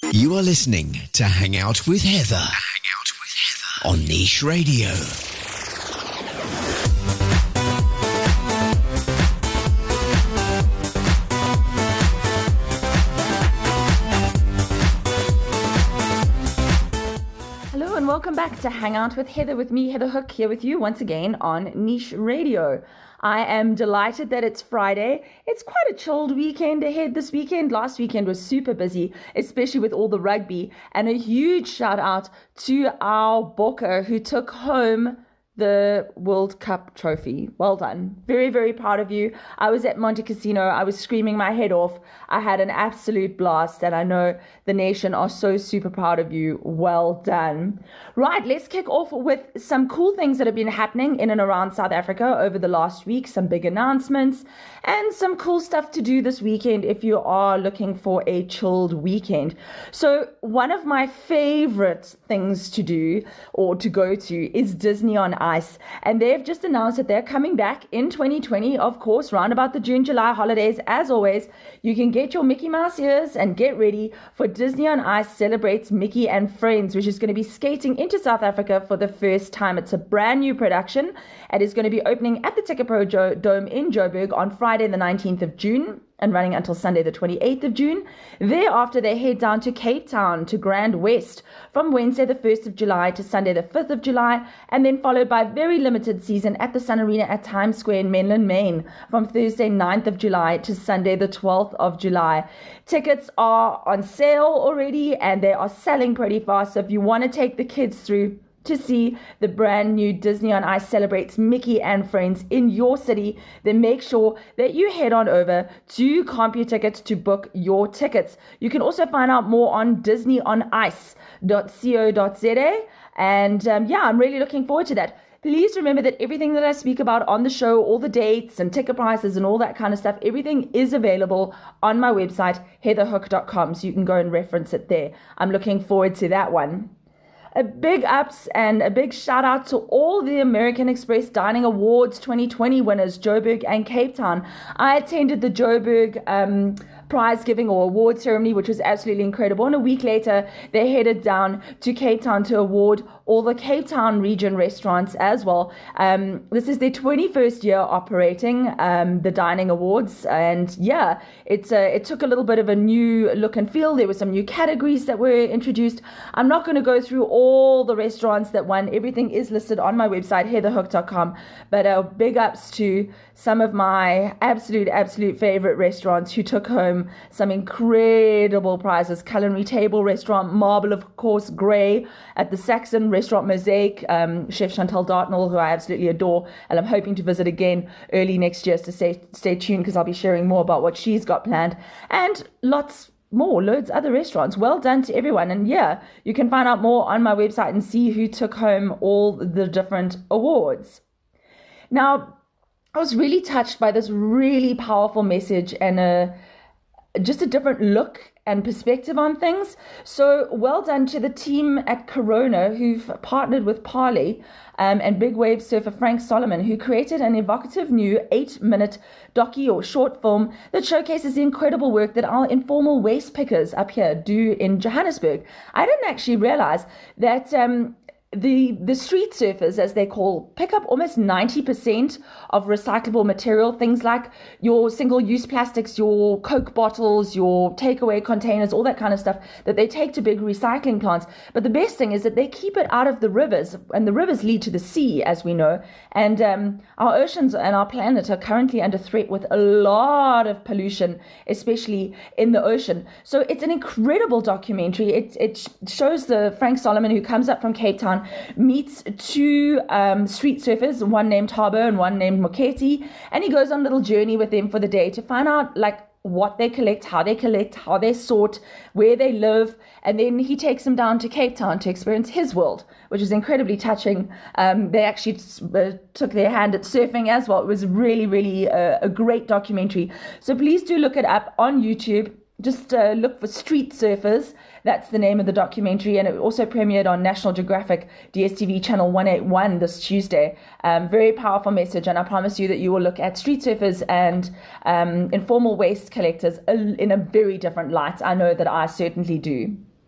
You are listening to Hang Out with Heather. On Niche Radio. Hello and welcome back to Hang Out with Heather, with me, Heather Hook, here with you once again on Niche Radio. I am delighted that it's Friday. It's quite a chilled weekend ahead this weekend. Last weekend was super busy, especially with all the rugby. And a huge shout out to our Bokke who took home the World Cup trophy. Well done. Very, very proud of you. I was at Monte Casino. I was screaming my head off. I had an absolute blast, and I know the nation are so super proud of you. Well done. Right, let's kick off with some cool things that have been happening in and around South Africa over the last week, some big announcements, and some cool stuff to do this weekend if you are looking for a chilled weekend. So one of my favorite things to do or to go to is Disney on Ice, and they've just announced that they're coming back in 2020, of course, round about the June-July holidays. As always, you can get your Mickey Mouse ears and get ready for Disney on Ice Celebrates Mickey and Friends, which is going to be skating into South Africa for the first time. It's a brand new production and is going to be opening at the Ticketpro Dome in Joburg on Friday the 19th of June and running until Sunday the 28th of June. Thereafter, they head down to Cape Town to Grand West from Wednesday the 1st of July to Sunday the 5th of July, and then followed by a very limited season at the Sun Arena at Times Square in Menlyn, Maine from Thursday 9th of July to Sunday the 12th of July. Tickets are on sale already and they are selling pretty fast, so if you want to take the kids through to see the brand new Disney on Ice Celebrates Mickey and Friends in your city, then make sure that you head on over to CompuTicket to book your tickets. You can also find out more on disneyonice.co.za. And I'm really looking forward to that. Please remember that everything that I speak about on the show, all the dates and ticket prices and all that kind of stuff, everything is available on my website, heatherhook.com, so you can go and reference it there. I'm looking forward to that one. A big ups and a big shout out to all the American Express Dining Awards 2020 winners, Joburg and Cape Town. I attended the Joburg prize giving or award ceremony, which was absolutely incredible. And a week later, they headed down to Cape Town to award all the Cape Town region restaurants as well. This is their 21st year operating the Dining Awards. And yeah, it took a little bit of a new look and feel. There were some new categories that were introduced. I'm not going to go through all the restaurants that won. Everything is listed on my website, heatherhook.com. But big ups to some of my absolute favorite restaurants who took home some incredible prizes. Culinary Table Restaurant, Marble, of course, Grey at the Saxon Restaurant Mosaic, Chef Chantal Dartnell, who I absolutely adore, and I'm hoping to visit again early next year, so stay tuned because I'll be sharing more about what she's got planned, and loads other restaurants. Well done to everyone. And yeah, you can find out more on my website and see who took home all the different awards. Now, I was really touched by this really powerful message and just a different look and perspective on things. So well done to the team at Corona who've partnered with Parley and big wave surfer Frank Solomon, who created an evocative new 8-minute docu or short film that showcases the incredible work that our informal waste pickers up here do in Johannesburg. I didn't actually realize that the street surfers, as they call, pick up almost 90% of recyclable material, things like your single-use plastics, your Coke bottles, your takeaway containers, all that kind of stuff that they take to big recycling plants. But the best thing is that they keep it out of the rivers, and the rivers lead to the sea, as we know. And our oceans and our planet are currently under threat with a lot of pollution, especially in the ocean. So it's an incredible documentary. It shows the Frank Solomon, who comes up from Cape Town, meets two street surfers, one named Harbo and one named Moketi, and he goes on a little journey with them for the day to find out what they collect, how they sort, where they live, and then he takes them down to Cape Town to experience his world, which is incredibly touching. They actually took their hand at surfing as well. It was really, really a great documentary. So please do look it up on YouTube. Just look for Street Surfers. That's the name of the documentary, and it also premiered on National Geographic DSTV channel 181 this Tuesday. Very powerful message, and I promise you that you will look at street surfers and informal waste collectors in a very different light. I know that I certainly do.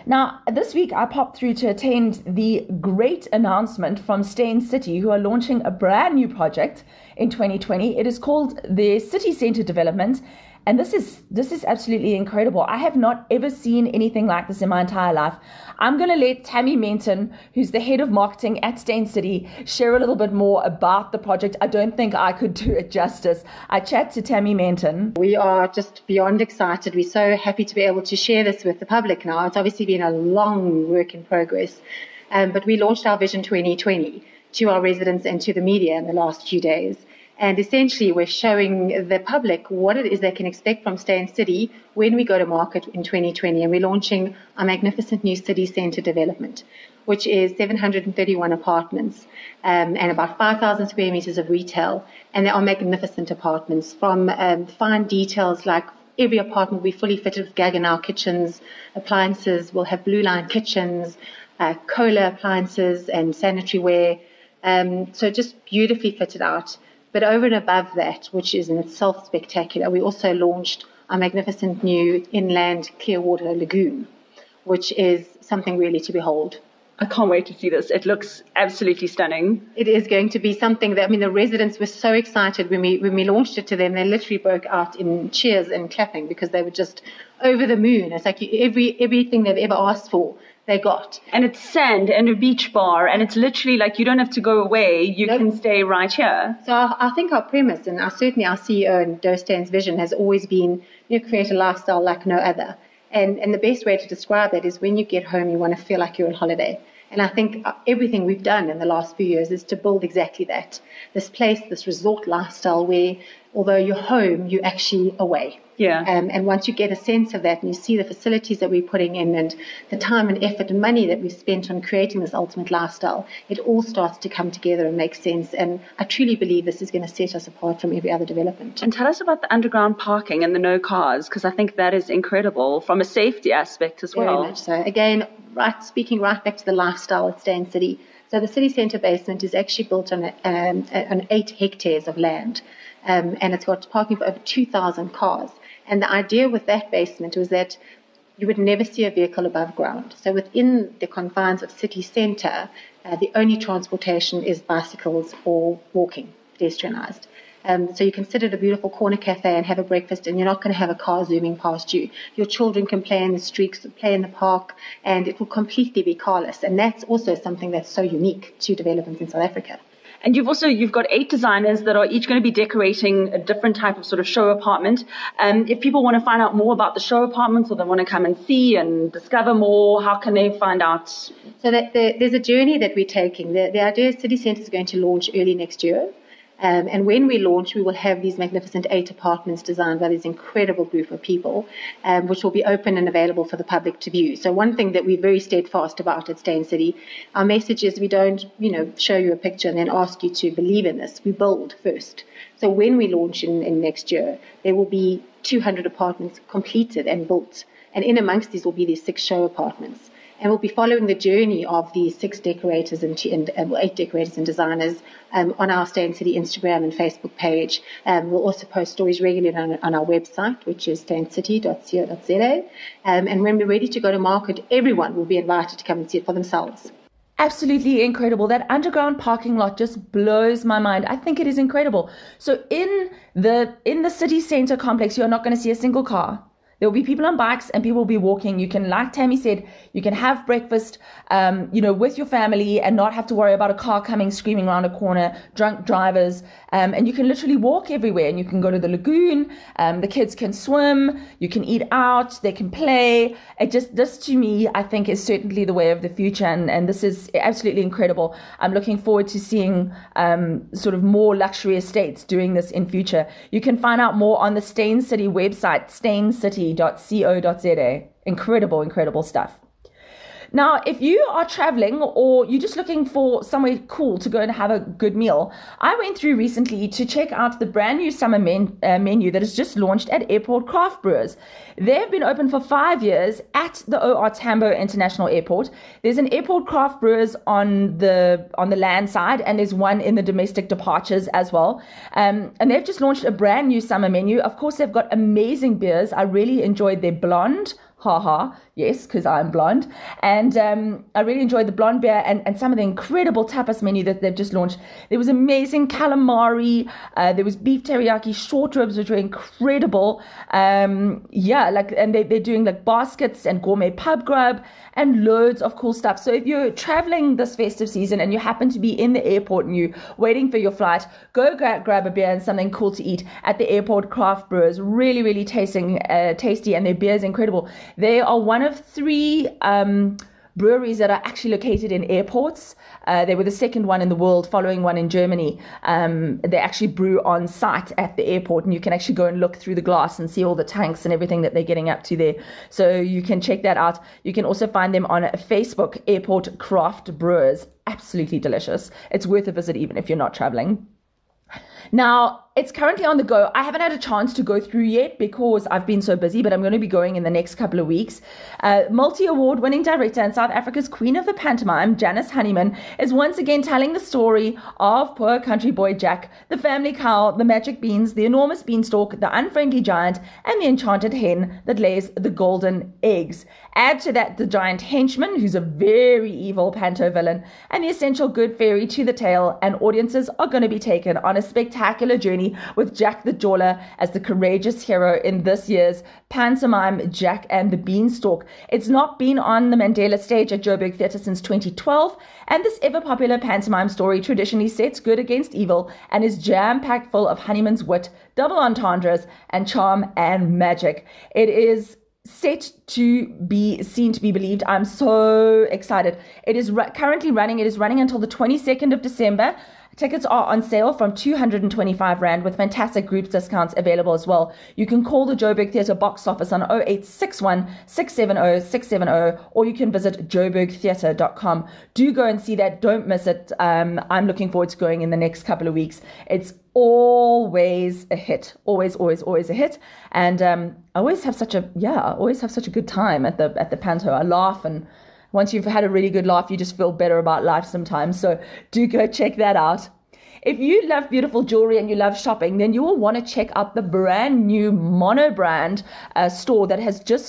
Now, this week I popped through to attend the great announcement from Stain City, who are launching a brand new project in 2020. It is called the City Centre Development. And this is absolutely incredible. I have not ever seen anything like this in my entire life. I'm going to let Tammy Menton, who's the head of marketing at Stain City, share a little bit more about the project. I don't think I could do it justice. I chat to Tammy Menton. We are just beyond excited. We're so happy to be able to share this with the public now. It's obviously been a long work in progress, but we launched our Vision 2020 to our residents and to the media in the last few days. And essentially, we're showing the public what it is they can expect from Stain City when we go to market in 2020. And we're launching our magnificent new city centre development, which is 731 apartments and about 5,000 square meters of retail. And they are magnificent apartments, from fine details like every apartment will be fully fitted with Gaggenau kitchens, appliances, we'll have Blue Line kitchens, Kohler appliances and sanitary ware. So just beautifully fitted out. But over and above that, which is in itself spectacular, we also launched our magnificent new inland Clearwater Lagoon, which is something really to behold. I can't wait to see this. It looks absolutely stunning. It is going to be something that, the residents were so excited when we launched it to them. They literally broke out in cheers and clapping because they were just over the moon. It's like everything they've ever asked for, they got. And it's sand and a beach bar, and it's literally like you don't have to go away. You can stay right here. So I think our premise, and certainly our CEO and Dostan's vision, has always been, create a lifestyle like no other. And the best way to describe that is when you get home, you want to feel like you're on holiday. And I think everything we've done in the last few years is to build exactly that. This place, this resort lifestyle where, although you're home, you're actually away. Yeah. And once you get a sense of that and you see the facilities that we're putting in and the time and effort and money that we've spent on creating this ultimate lifestyle, it all starts to come together and make sense. And I truly believe this is going to set us apart from every other development. And tell us about the underground parking and the no cars, because I think that is incredible from a safety aspect as well. Very much so. Again, speaking right back to the lifestyle at Stain City. So the city centre basement is actually built on 8 hectares of land. And it's got parking for over 2,000 cars. And the idea with that basement was that you would never see a vehicle above ground. So within the confines of city centre, the only transportation is bicycles or walking, pedestrianised. So you can sit at a beautiful corner cafe and have a breakfast, and you're not going to have a car zooming past you. Your children can play in the streets, play in the park, and it will completely be carless. And that's also something that's so unique to developments in South Africa. And you've got 8 designers that are each going to be decorating a different type of sort of show apartment. If people want to find out more about the show apartments, or they want to come and see and discover more, how can they find out? So there's a journey that we're taking. The idea is City Centre is going to launch early next year. And when we launch, we will have these magnificent 8 apartments designed by this incredible group of people, which will be open and available for the public to view. So one thing that we're very steadfast about at Stain City, our message is we don't, show you a picture and then ask you to believe in this. We build first. So when we launch in next year, there will be 200 apartments completed and built. And in amongst these will be these 6 show apartments. And we'll be following the journey of these 6 decorators and 8 decorators and designers on our Stain City Instagram and Facebook page. We'll also post stories regularly on our website, which is staincity.co.za. And when we're ready to go to market, everyone will be invited to come and see it for themselves. Absolutely incredible. That underground parking lot just blows my mind. I think it is incredible. So in the city centre complex, you're not going to see a single car. There will be people on bikes and people will be walking. You can, like Tammy said, you can have breakfast, with your family and not have to worry about a car coming screaming around a corner, drunk drivers. And you can literally walk everywhere, and you can go to the lagoon. The kids can swim. You can eat out. They can play. This to me, I think, is certainly the way of the future. And this is absolutely incredible. I'm looking forward to seeing sort of more luxury estates doing this in future. You can find out more on the Stain City website, staincity.co.za. Incredible stuff. Now, if you are traveling or you're just looking for somewhere cool to go and have a good meal, I went through recently to check out the brand new summer menu that has just launched at Airport Craft Brewers. They've been open for 5 years at the OR Tambo International Airport. There's an Airport Craft Brewers on the land side, and there's one in the domestic departures as well. And they've just launched a brand new summer menu. Of course, they've got amazing beers. I really enjoyed their blonde, Ha. Yes, because I'm blonde. And I really enjoyed the blonde beer and some of the incredible tapas menu that they've just launched. There was amazing calamari. There was beef teriyaki short ribs, which were incredible. And they're doing like baskets and gourmet pub grub and loads of cool stuff. So if you're traveling this festive season and you happen to be in the airport and you're waiting for your flight, go grab a beer and something cool to eat at the airport craft brewers. Really, really tasty, and their beer is incredible. They are one of 3 breweries that are actually located in airports. They were the second one in the world, following one in Germany. They actually brew on site at the airport, and you can actually go and look through the glass and see all the tanks and everything that they're getting up to there. So you can check that out. You can also find them on Facebook, Airport Craft Brewers. Absolutely delicious. It's worth a visit even if you're not traveling. Now, it's currently on the go. I haven't had a chance to go through yet because I've been so busy, but I'm going to be going in the next couple of weeks. Multi-award winning director and South Africa's queen of the pantomime, Janice Honeyman, is once again telling the story of poor country boy Jack, the family cow, the magic beans, the enormous beanstalk, the unfriendly giant, and the enchanted hen that lays the golden eggs. Add to that the giant henchman, who's a very evil panto villain, and the essential good fairy to the tale, and audiences are going to be taken on a spectacular journey with Jack the Jawler as the courageous hero in this year's pantomime Jack and the Beanstalk. It's not been on the Mandela stage at Joburg Theatre since 2012, and this ever-popular pantomime story traditionally sets good against evil and is jam-packed full of Honeyman's wit, double entendres, and charm and magic. It is set to be seen to be believed. I'm so excited. It is currently running. It is running until the 22nd of December. Tickets are on sale from 225 Rand with fantastic group discounts available as well. You can call the Joburg Theatre box office on 0861 670 670, or you can visit joburgtheatre.com. Do go and see that. Don't miss it. I'm looking forward to going in the next couple of weeks. It's always a hit. Always a hit. And I always have such a good time at the panto. I laugh, and once you've had a really good laugh, you just feel better about life sometimes. So do go check that out. If you love beautiful jewelry and you love shopping, then you will want to check out the brand new monobrand store that has just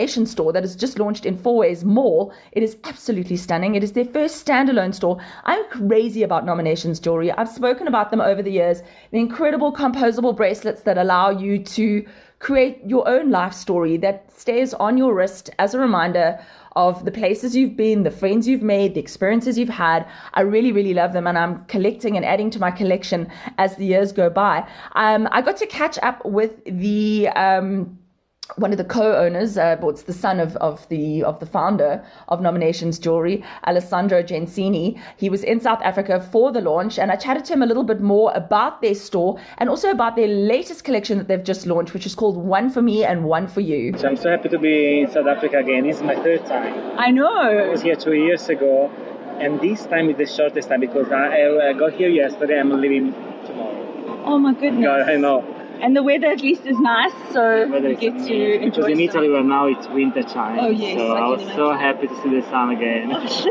launched in Fourways Mall. It is absolutely stunning. It is their first standalone store. I'm crazy about Nominations jewelry. I've spoken about them over the years. The incredible composable bracelets that allow you to create your own life story that stays on your wrist as a reminder of the places you've been, the friends you've made, the experiences you've had. I really, really love them, and I'm collecting and adding to my collection as the years go by. I got to catch up with the one of the co-owners, it's the son of the founder of Nominations Jewelry, Alessandro Gensini. He was in South Africa for the launch, and I chatted to him a little bit more about their store and also about their latest collection that they've just launched, which is called One for Me and One for You. So I'm so happy to be in South Africa again. It's my 3rd time. I know. I was here 2 years ago, and this time is the shortest time because I got here yesterday. I'm leaving tomorrow. Oh my goodness. God, I know. And the weather at least is nice, so we get to enjoy. Because in Italy where now it's winter time. Oh yes. So I was so happy to see the sun again.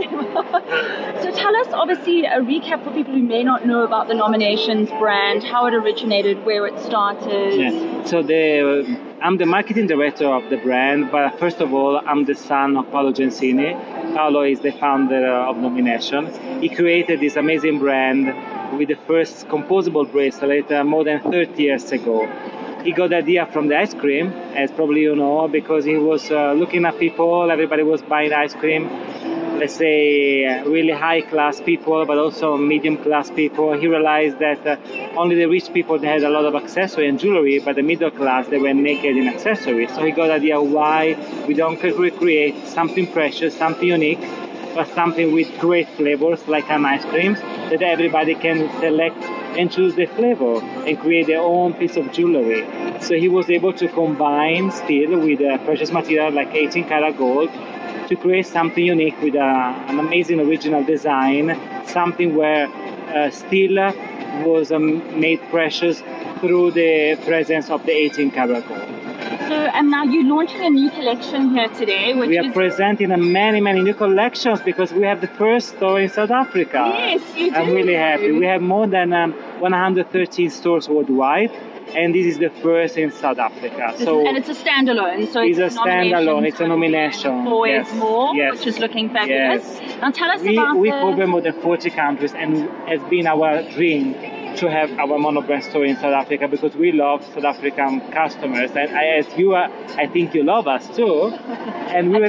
So tell us, obviously, a recap for people who may not know about the Nominations brand, how it originated, where it started. Yeah. So I'm the marketing director of the brand, but first of all, I'm the son of Paolo Gensini. Paolo is the founder of Nomination. He created this amazing brand with the first composable bracelet more than 30 years ago. He got the idea from the ice cream, as probably you know, because he was looking at people, everybody was buying ice cream, let's say really high-class people, but also medium-class people. He realized that only the rich people they had a lot of accessory and jewelry, but the middle class, they were naked in accessories. So he got the idea why we don't recreate something precious, something unique, but something with great flavors like an ice cream that everybody can select and choose the flavor and create their own piece of jewelry. So he was able to combine steel with precious material like 18 karat gold to create something unique with an amazing original design, something where steel was made precious through the presence of the 18 karat gold. So, and now you're launching a new collection here today, which we are presenting many new collections because we have the first store in South Africa. Yes, you do. I'm really happy. We have more than 113 stores worldwide, and this is the first in South Africa. And it's a standalone, so it's a standalone. It's a nomination. Always yes. more, yes. which is looking fabulous. Yes. Now tell us about we cover more than 40 countries, and it's been our dream to have our monobrand store in South Africa because we love South African customers, and I think you love us too. And we were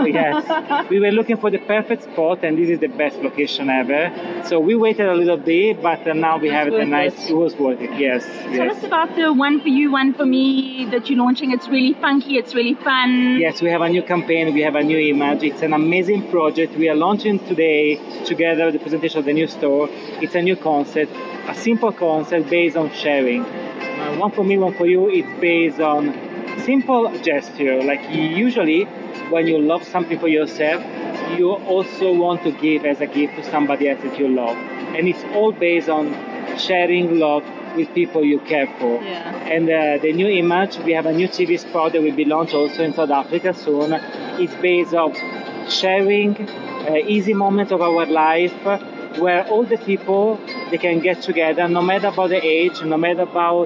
looking for the perfect spot, and this is the best location ever. So we waited a little bit, but now we have it. It was worth it. Yes. Tell us about the one for you, one for me that you're launching. It's really funky. It's really fun. Yes, we have a new campaign. We have a new image. It's an amazing project. We are launching today together the presentation of the new store. It's a new concept. A simple concept based on sharing. One for me, one for you. It's based on simple gesture. Like usually, when you love something for yourself, you also want to give as a gift to somebody else that you love. And it's all based on sharing love with people you care for. Yeah. And the new image, we have a new TV spot that will be launched also in South Africa soon. It's based on sharing easy moments of our life, where all the people, they can get together, no matter about the age, no matter about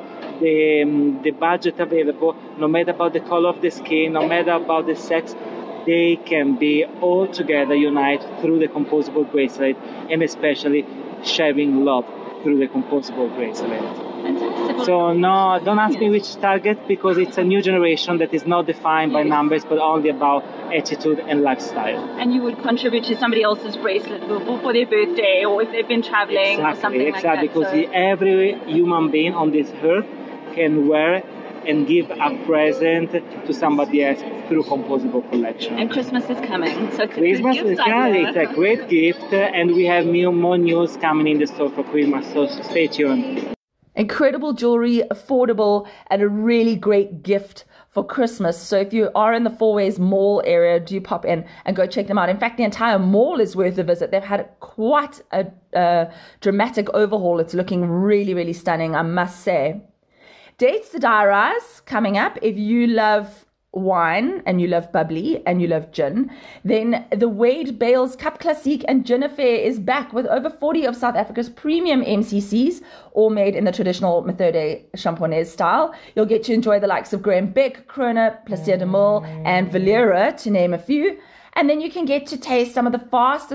the budget available, no matter about the color of the skin, no matter about the sex, they can be all together, unite through the composable bracelet, and especially sharing love through the composable bracelet. Fantastic. So no, don't ask me which target, because it's a new generation that is not defined by numbers, but only about attitude and lifestyle. And you would contribute to somebody else's bracelet for their birthday, or if they've been traveling or something like that. Because every human being on this earth can wear and give a present to somebody else through composable collection. And Christmas is coming, so it's Christmas a good gift idea. It's a great gift, and we have more news coming in the store for Christmas, so stay tuned. Incredible jewelry, affordable, and a really great gift for Christmas. So if you are in the Fourways Mall area, do pop in and go check them out. In fact, the entire mall is worth a visit. They've had quite a dramatic overhaul. It's looking really, really stunning, I must say. Dates to diarize coming up. If you love wine and you love bubbly and you love gin, then the Wade Bales Cup Classique and Gin Affair is back with over 40 of South Africa's premium MCCs, all made in the traditional Methode Champonaise style. You'll get to enjoy the likes of Graham Beck, Krone, Plaisir de Mille, and Valera, to name a few. And then you can get to taste some of the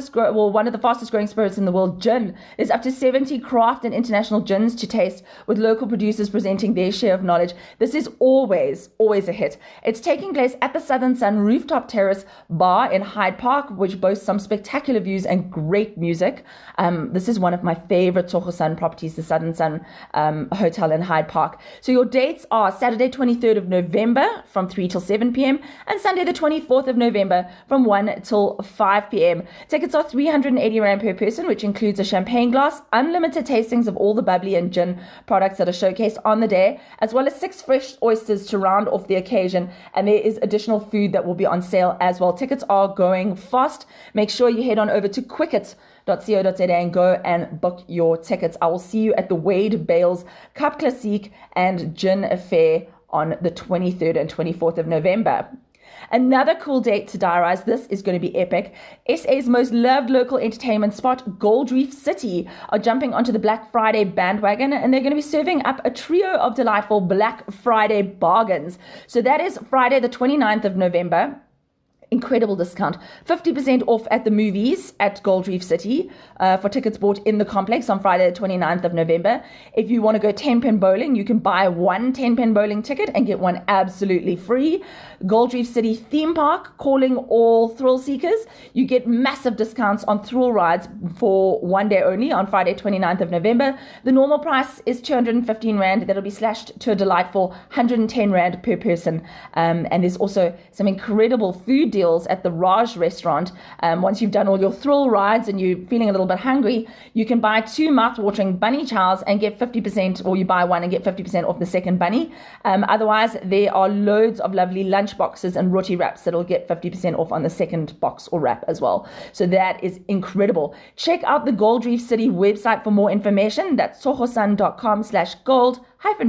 one of the fastest growing spirits in the world, gin. There's up to 70 craft and international gins to taste, with local producers presenting their share of knowledge. This is always a hit. It's taking place at the Southern Sun Rooftop Terrace Bar in Hyde Park, which boasts some spectacular views and great music. This is one of my favorite Tsogo Sun properties, the Southern Sun Hotel in Hyde Park. So your dates are Saturday 23rd of November from 3 till 7 p.m. and Sunday the 24th of November from 1 till 5 p.m. Tickets are 380 Rand per person, which includes a champagne glass, unlimited tastings of all the bubbly and gin products that are showcased on the day, as well as 6 fresh oysters to round off the occasion. And there is additional food that will be on sale as well. Tickets are going fast. Make sure you head on over to quicket.co.za and go and book your tickets. I will see you at the Wade Bales Cup Classique and Gin Affair on the 23rd and 24th of November. Another cool date to diarize. This is going to be epic. SA's most loved local entertainment spot, Gold Reef City, are jumping onto the Black Friday bandwagon, and they're going to be serving up a trio of delightful Black Friday bargains. So that is Friday the 29th of November. Incredible discount, 50% off at the movies at Gold Reef City for tickets bought in the complex on Friday the 29th of November. If you want to go 10-pin bowling, you can buy one 10-pin bowling ticket and get one absolutely free. Gold Reef City Theme Park, calling all thrill seekers. You get massive discounts on thrill rides for one day only on Friday 29th of November. The normal price is 215 Rand. That'll be slashed to a delightful 110 Rand per person. And there's also some incredible food deals at the Raj restaurant. Once you've done all your thrill rides and you're feeling a little bit hungry, you can buy 2 mouth-watering bunny chows and get 50%, or you buy one and get 50% off the second bunny. Otherwise, there are loads of lovely lunch boxes and roti wraps that'll get 50% off on the second box or wrap as well. So that is incredible. Check out the Gold Reef City website for more information. That's sohosun.com/gold-reef-city.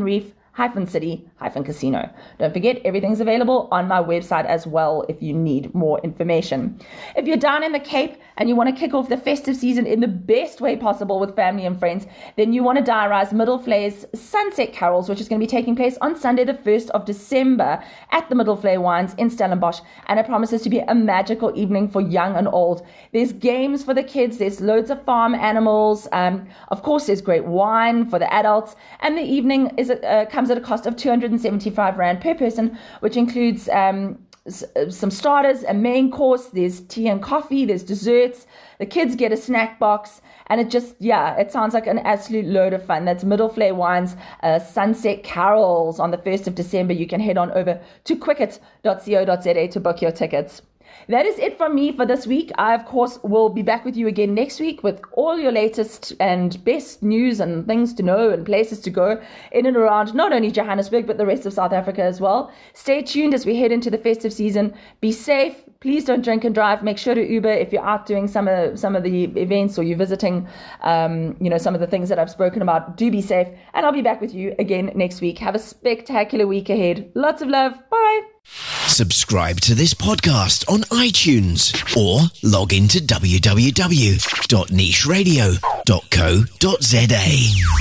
Resort-City-Casino. Don't forget, everything's available on my website as well if you need more information. If you're down in the Cape and you want to kick off the festive season in the best way possible with family and friends, then you want to diarize Middle Flay's Sunset Carols, which is going to be taking place on Sunday the 1st of December at the Middle Flay Wines in Stellenbosch, and it promises to be a magical evening for young and old. There's games for the kids, there's loads of farm animals, of course there's great wine for the adults, and the evening comes at a cost of 275 Rand per person, which includes some starters, a main course, there's tea and coffee, there's desserts, the kids get a snack box, and it sounds like an absolute load of fun. That's Middle Flay Wines Sunset Carols on the 1st of December. You can head on over to quicket.co.za to book your tickets. That is it from me for this week. I, of course, will be back with you again next week with all your latest and best news and things to know and places to go in and around not only Johannesburg, but the rest of South Africa as well. Stay tuned as we head into the festive season. Be safe. Please don't drink and drive. Make sure to Uber if you're out doing some of the events or you're visiting, some of the things that I've spoken about. Do be safe. And I'll be back with you again next week. Have a spectacular week ahead. Lots of love. Bye. Subscribe to this podcast on iTunes or log into www.nicheradio.co.za.